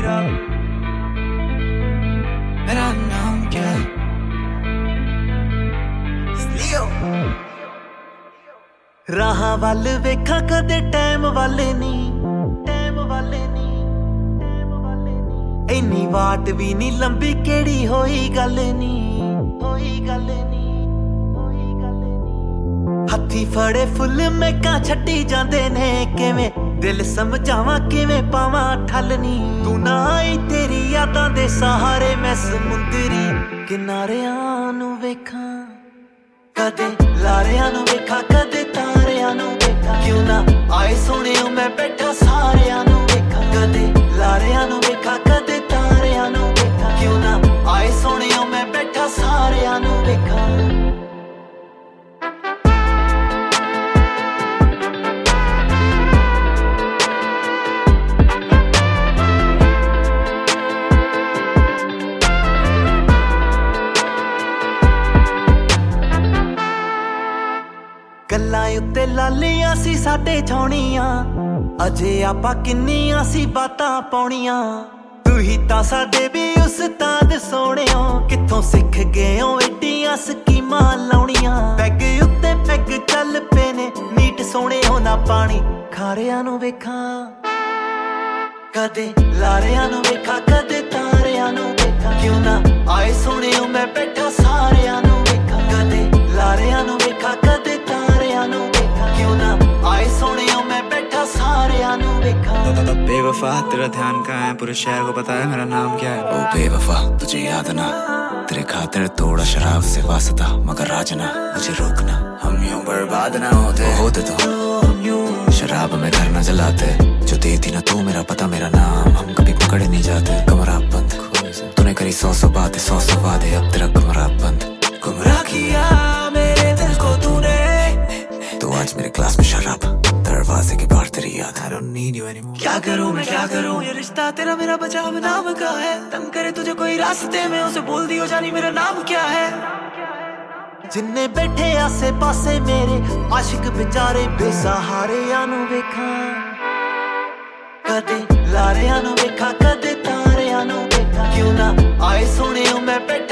तेरा, मेरा नाम क्या है? राह वल वेखा कदे टाइम वाले नी, टाइम वाले नी, टाइम वाले नी। इन्नी वाट भी नी लंबी केड़ी होई गल नी, होई गल नी, होई गल नी। हथी फड़े फुल महका छड्डी जांदे ने किवें, दिल समझावां किवें पावां ठल नी। तू ना आई तेरी यादां दे सहारे मैं समुंदरी किनारियां नूं वेखां, कदे लारियां नूं वेखां कदे तारियां नूं वेखां। क्यों ना आए सोहणियो मैं बैठा सारियां नूं वेखां, कदे लारियां नूं वेखां कदे तारियां नूं वेखां। क्यों ना आए सोहणियो मैं बैठा सारियां नूं वेखां। गल्लां उत्ते लालियां सी साडे छौणियां, अजे आपां किन्नियां सी बातां पाउणियां। तू ही तां साडे भी उस्ताद सोहणियो, कित्थों सिख गए हो एड्डियां स्कीमां लाउणियां। पैग उत्ते पैग चल पे ने मीट सोहणियो ना पानी खारियां नूं वेखां, कदे लारियां नूं वेखां कदे तारियां नूं वेखां। क्यों ना आए सोहणियो मैं बैठा सारियां नूं वेखां, कदे लारियां नूं वेखां कदे तारियां नूं वेखां। क्यों ना आए सोहणियो मैं बैठा सारियां नूं वेखां। बेवफा तेरा ध्यान कहाँ है, पूरे शहर को पता है मेरा नाम क्या है। ओ बेवफा तुझे याद ना, तेरे खातिर तोड़ा शराब से वास्ता, मगर राजना मुझे रोकना, हम यूं बर्बाद ना होते तो शराब में घर न जलाते। जो देती ना तू मेरा पता मेरा नाम, हम कभी पकड़े नहीं जाते। कमरा बंद तूने करी 100 बातें 100 वादे, अब तेरा कमरा बंद। गुमराह किया मेरे दिल को तूने, तो आज मेरे क्लास में शराब, दरवाजे के बाहर तेरी याद। I don't need you anymore। क्या करूं मैं क्या करूं, ये रिश्ता तेरा मेरा बचा अब नाम का है। तंग करे तुझे कोई रास्ते में, उसे बोल दियो जानी मेरा नाम क्या है। जिन्ने बैठे आसे पासे मेरे आशिक बेचारे बेसहारियां नूं वेखां, कदे लारियां नूं वेखां कदे तारियां नूं वेखां। क्यों ना आए सोहणियो मैं बैठा